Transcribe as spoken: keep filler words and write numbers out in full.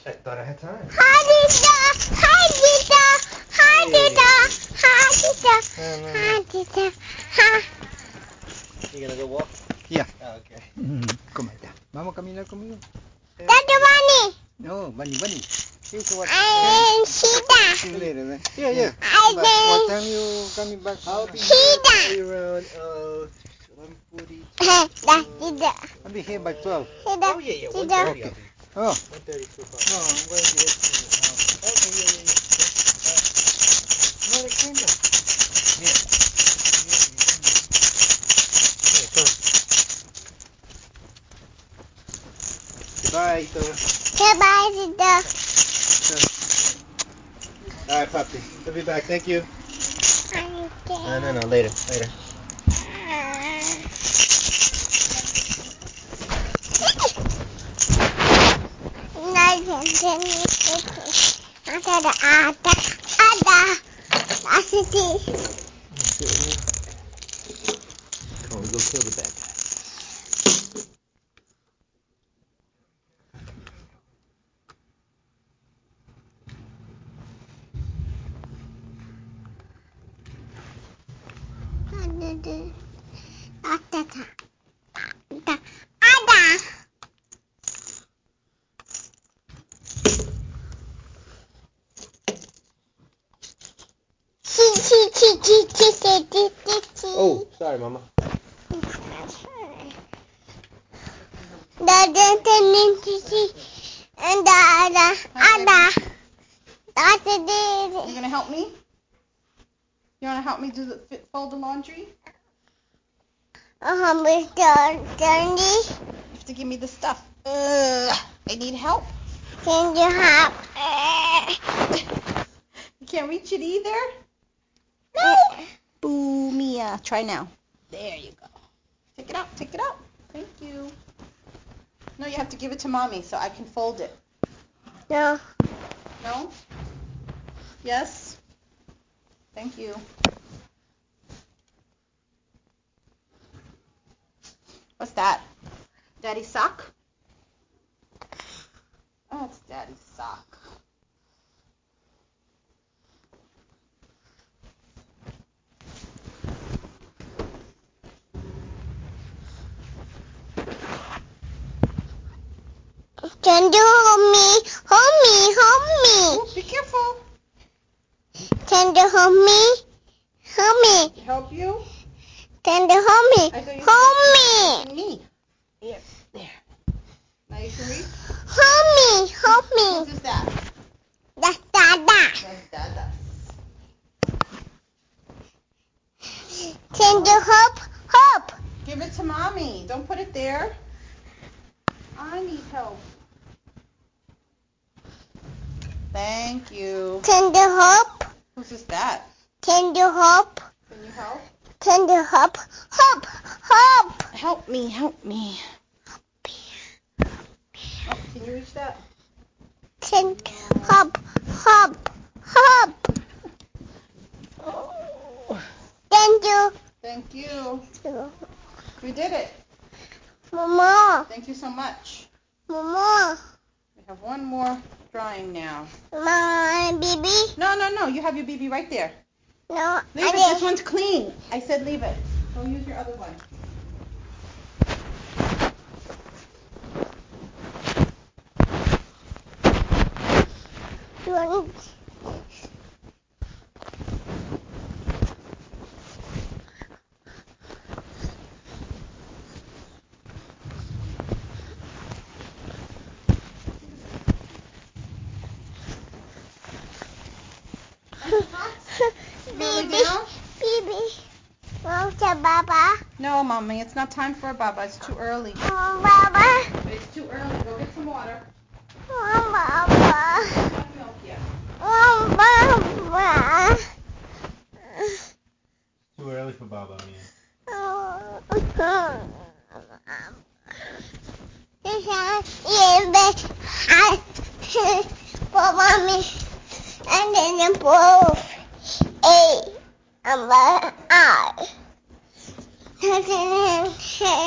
I thought I had time. Hadita, Hadita, Hadita, Hadita, Hadita, ha. You gonna go walk? Yeah. Oh, okay. Come on. Vamos a caminar conmigo. Daddy Bunny. No, bunny, bunny. Here's what. I Cheetah. See you later, man. Yeah, yeah. I But what time you coming back? I'll be Cheetah. here around uh eleven forty. Cheetah. I'll be here by twelve. Oh yeah, yeah. one thirty. Okay. I'll be. Oh. one thirty, two o'clock. No, I'm going to get to the house. Okay, yeah, yeah, yeah. Uh, no, they came now. Yeah. Yeah, come. Goodbye, Ito. Goodbye, Cheetah. All right, Poppy. I'll be back. Thank you. Okay. No, no, no. Later, later. Ada, ada, ada, ada. Asiti. Come on, we go kill the bad guy. Ada, ada, ada, ada. Oh, sorry, Mama. And ada, ada. You gonna help me? You wanna help me do the fold the laundry? Uh-huh, Mister Dandy. You have to give me the stuff. Ugh, I need help. Can you help? You can't reach it either? No. Boo, Mia. Try now. There you go. Take it out. Take it out. Thank you. No, you have to give it to Mommy so I can fold it. No. No? Yes? Thank you. What's that? Daddy's sock? Oh, it's Daddy's sock. Can you hold me? Hold me, hold me. Oh, be careful. Can you hold me? Hold me. Help you? Can you hold me? I thought you Hold me. Me. Yes, there. Now you can reach? Hold me, hold me. Whose is that? That's Dada. That's Dada's. Can you help? Help. Give it to Mommy. Don't put it there. I need help. Thank you. Can you help? Whose is that? Can you help? Can you help? Can you help? Help! Help! Help me, help me. Oh, can you reach that? Can you help? Help! Help! Thank you. Thank you. We did it. Mama. Thank you so much. Mama. We have one more drying now. My baby? No, no, no. You have your B B right there. No, Leave I it. did. This one's clean. I said leave it. Go use your other one. You want Really Baby, down? baby. Want to Baba? No, Mommy. It's not time for a baba. It's too early. Want Baba? It's too early. Go get some water. Want Baba? Not milk yet. Want Baba? Too early for Baba, Mia. For mommy, and then both A and I.